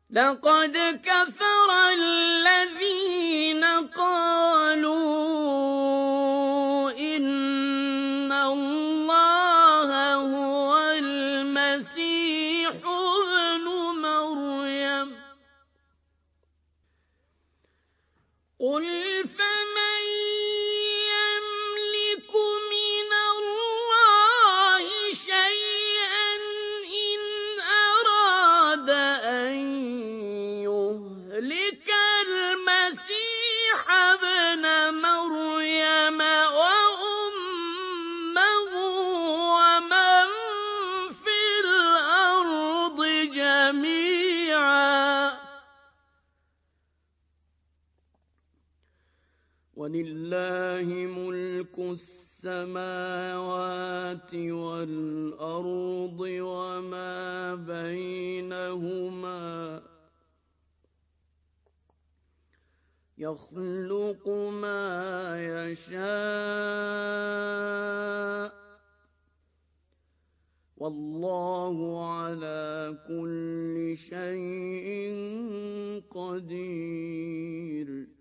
لقد كفر الذين قالوا إن الله هو المسيح ابن مريم قل فمن يملك من الله شيئا إن أراد أن يهلك المسيح ابن مريم وأمه ومن في الأرض جميعا ولله ملك السماوات والأرض وما بينهما يخلق ما يشاء والله على كل شيء قدير